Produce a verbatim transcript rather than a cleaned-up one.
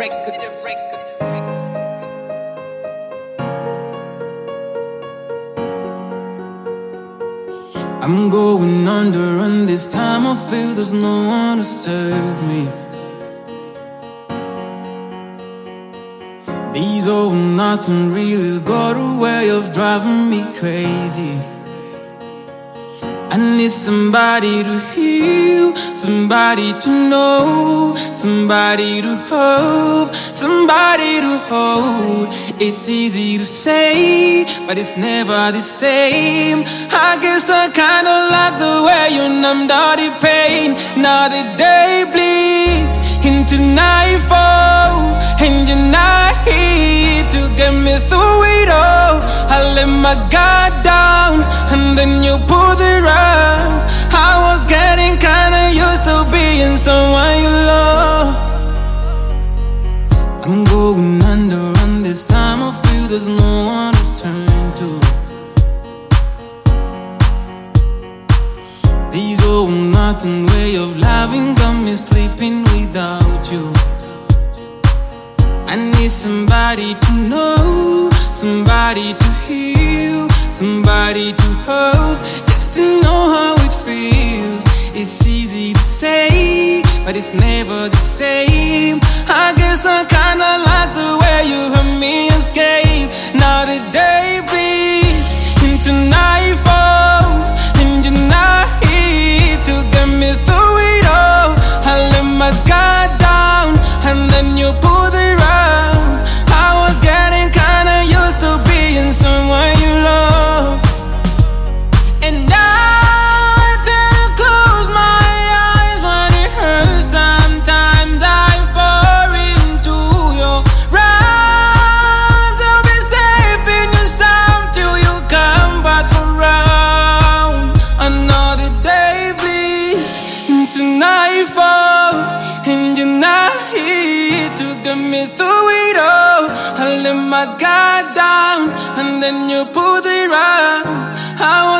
I'm going under, and this time I feel there's no one to serve me. These all nothing really got a way of driving me crazy. I need somebody to heal, somebody to know, somebody to hope, somebody to hold. It's easy to say, but it's never the same. I guess I kinda like the way you numbed all the pain. Now the day bleeds into nightfall, and you're not here to get me through it all. I let my guard down, and then you pulled the rug. I was getting kinda used to being someone you love. I'm going under, and this time I feel there's no one to turn to. These old nothing way of loving got me sleeping without you. I need somebody to know, somebody to heal, somebody to hope, just to know how it feels. It's easy to say, but it's never the same. I guess I kinda like the way you help me escape. Now the day bleeds into nightfall, and you're not here to get me through it all. I let my guard down, and then you pulled the rug. I was getting kinda used to being someone you love. And now I tend to close my eyes when it hurts. Sometimes I fall into your arms. I'll be safe in your sound till you come back around. Another day bleeds into nightfall, and you're not here to get me through it all. I let my guard down, and then you pulled the rug. I